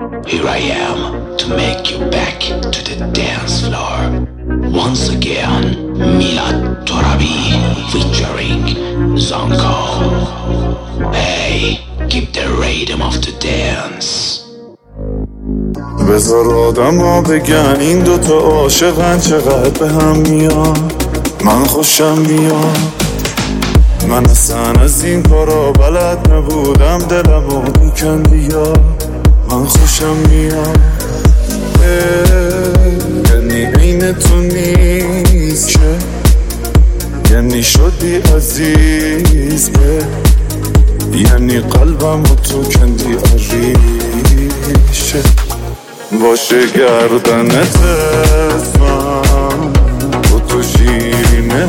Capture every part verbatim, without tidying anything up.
Here I am to make you back to the dance floor. Once again, Milad Torabi featuring Zonko. Hey, keep the rhythm of the dance. بذار آدم ها بگن این دوتا عاشقن چقدر به هم میان. من خوشم میاد، من اصلا از این کارا بلد نبودم، دلمو بکن بیا. من خوشم میاد، یعنی عین تو نیست که، یعنی شدی عزیز به، یعنی قلبم و تو کندی عریشه. باشه گردنت اسمم، و تو شیرینه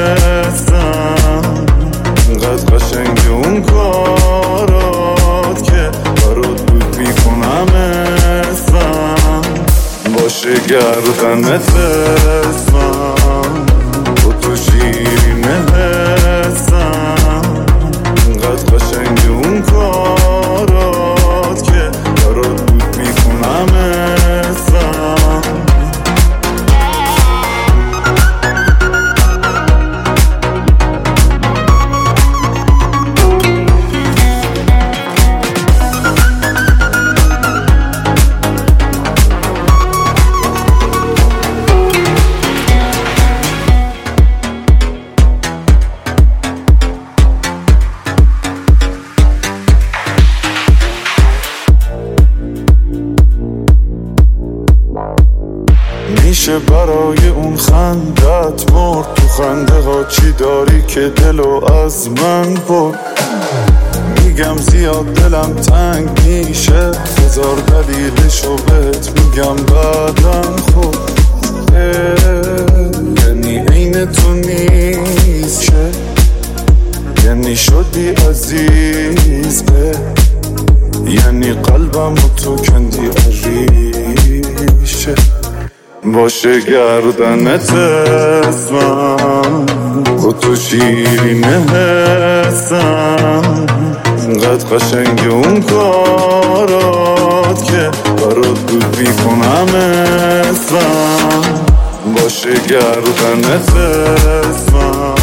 هستم، قد قشنگ اون کارات که برات بود میکنم اسمم. باشه گردنت اسمم، و تو شیرینه هستم، قد قشنگ اون کارات که برات بود میکنم اسمم. میشه برای اون خندت مرد، تو خنده ها چی داری که دلو از من برد. میگم زیاد دلم تنگ میشه، هزار دلیلشو بهت میگم بعدم. خود یعنی عین تو نیست که، یعنی شدی عزیز به، یعنی قلبم و تو کندی عریشه. باشه گردنت اسمم، و تو شیرینه هستم، قد قشنگ اون کارات که برات بود میکنم اسمم. باشه گردنت اسمم،